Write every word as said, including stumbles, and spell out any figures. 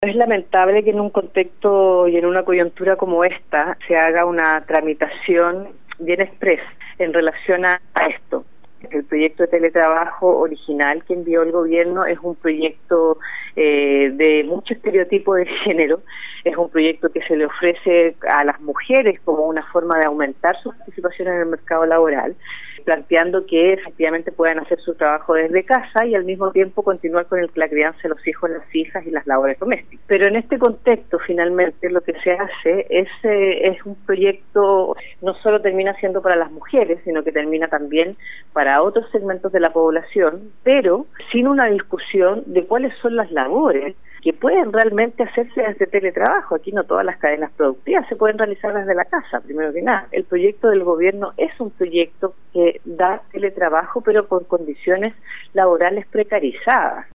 Es lamentable que en un contexto y en una coyuntura como esta se haga una tramitación bien express en relación a, a esto. El proyecto de teletrabajo original que envió el gobierno es un proyecto eh, de mucho estereotipo de género, es un proyecto que se le ofrece a las mujeres como una forma de aumentar su participación en el mercado laboral, planteando que efectivamente puedan hacer su trabajo desde casa y al mismo tiempo continuar con el, la crianza de los hijos, las hijas y las labores domésticas. Pero en este contexto finalmente lo que se hace es, eh, es un proyecto, no solo termina siendo para las mujeres, sino que termina también para otros segmentos de la población, pero sin una discusión de cuáles son las labores que pueden realmente hacerse desde teletrabajo. Aquí no todas las cadenas productivas se pueden realizar desde la casa, primero que nada. El proyecto del gobierno es un proyecto que da teletrabajo, pero con condiciones laborales precarizadas.